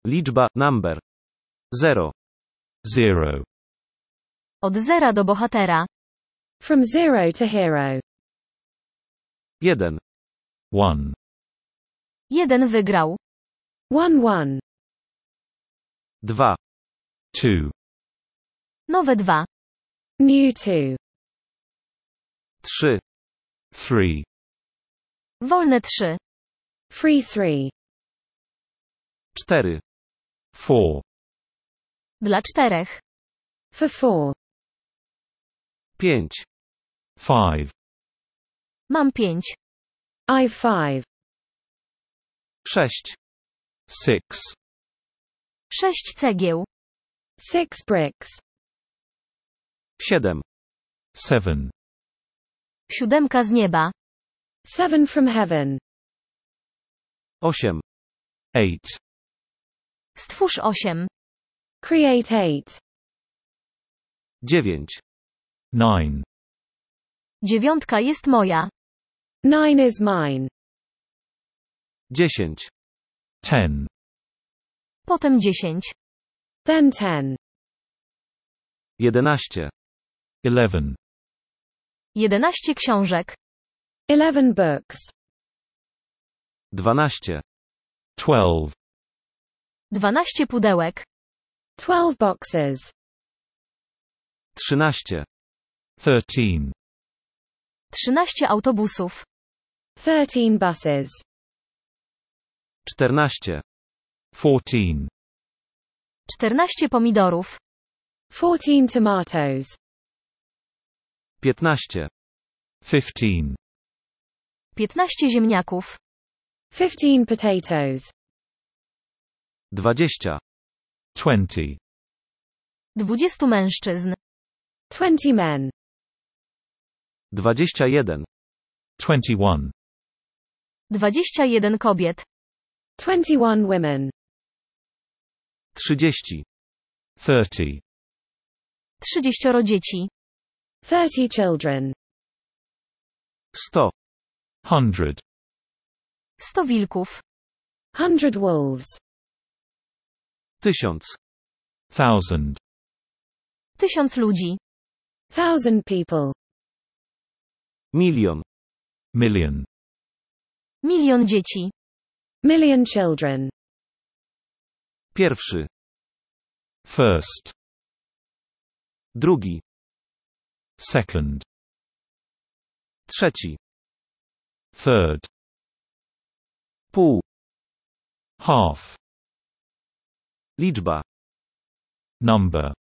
Liczba, number. 0. 0. Od zera do bohatera. From zero to hero. 1. 1. Jeden wygrał. 1-1. 2. 2. Nowe 2. New 2. 3. 3. Wolne 3. Free 3. 4. 4. Dla 4. For 4. 5. 5. Mam 5. I've 5. 6. 6. 6 cegieł. 6 bricks. 7. 7. 7 z nieba. 7 from heaven. 8. 8. Stwórz 8. Create 8. 9. 9. 9 jest moja. 9 is mine. 10. 10. Potem 10. Then 10. 11. 11. 11 książek. 11 books. 12. 12. 12 pudełek. 12 boxes. 13. 13. 13 autobusów. 13 buses. 14. 14. 14 pomidorów. 14 tomatoes. 15. 15. 15 ziemniaków. 15 potatoes. 20. 20. 20 mężczyzn. 20 men. 21. 21. 21 kobiet. 21 women. 30. 30. 30 dzieci. 30 children. 100. 100. 100 wilków. 100 wolves. 1000. 1000. 1000 ludzi. 1000 people. Milion. Million. Milion dzieci. Million children. Pierwszy. First. Drugi. Second. Trzeci. Third. Pół. Half. Liczba. Number.